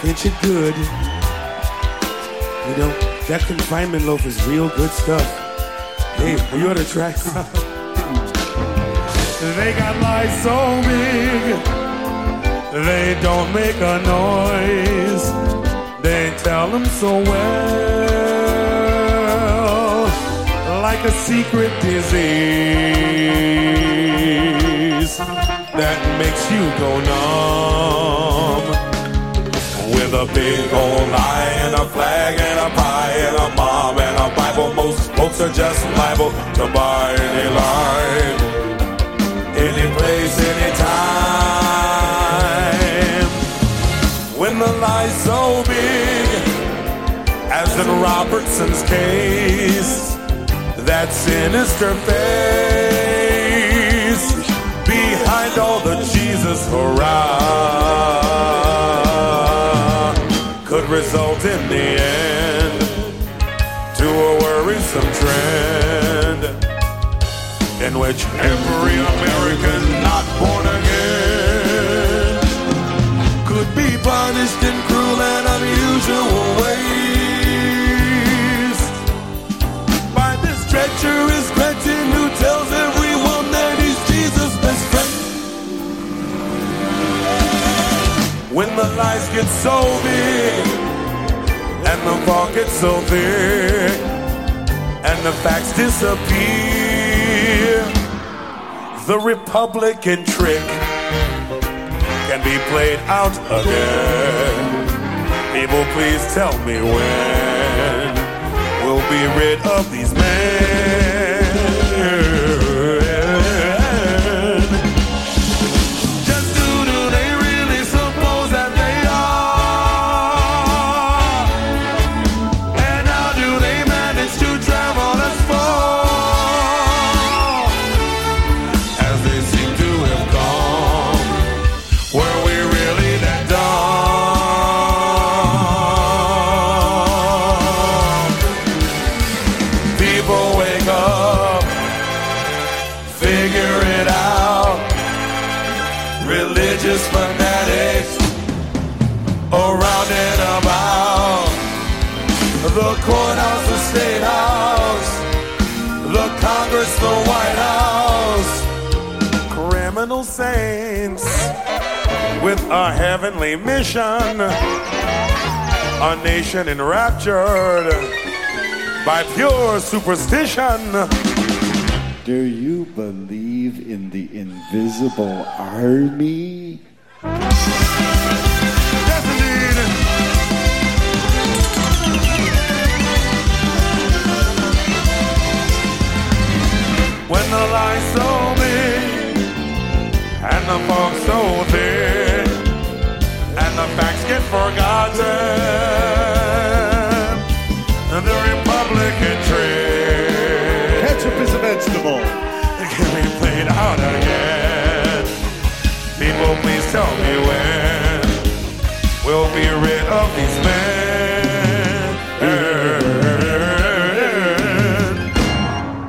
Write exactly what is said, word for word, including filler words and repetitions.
Pinch it good. You know, that confinement loaf is real good stuff. Hey, you ought to try some. They got lies so big, they don't make a noise. They tell them so well, like a secret disease that makes you go numb. With a big old lie and a flag and a pie and a mom and a Bible, most folks are just liable to buy any lie, any place, any time. When the lie's so big, as in Robertson's case, that sinister face behind all the Jesus hurrah could result in the end to a worrisome trend in which every American not born again could be punished in cruel and unusual ways by this treacherous Gretchen who tells everyone that he's Jesus' best friend. When the lies get so big and the fog gets so thick and the facts disappear, the Republican trick can be played out again. People, please tell me when we'll be rid of these men. Just who do they really suppose that they are? And how do they manage to travel as far as they seem to have gone? Were we really that dumb? People wake up, figure it out. Religious fanatics around and about the courthouse, the state house, the Congress, the White House. Criminal saints with a heavenly mission, a nation enraptured by pure superstition. Do you believe in the invisible army? Yes, indeed. When the lie's so big and the fog so thick and the facts get forgotten, the Republican trick, Ketchup is a vegetable. it can be played out again. People, please tell me when we'll be rid of these men.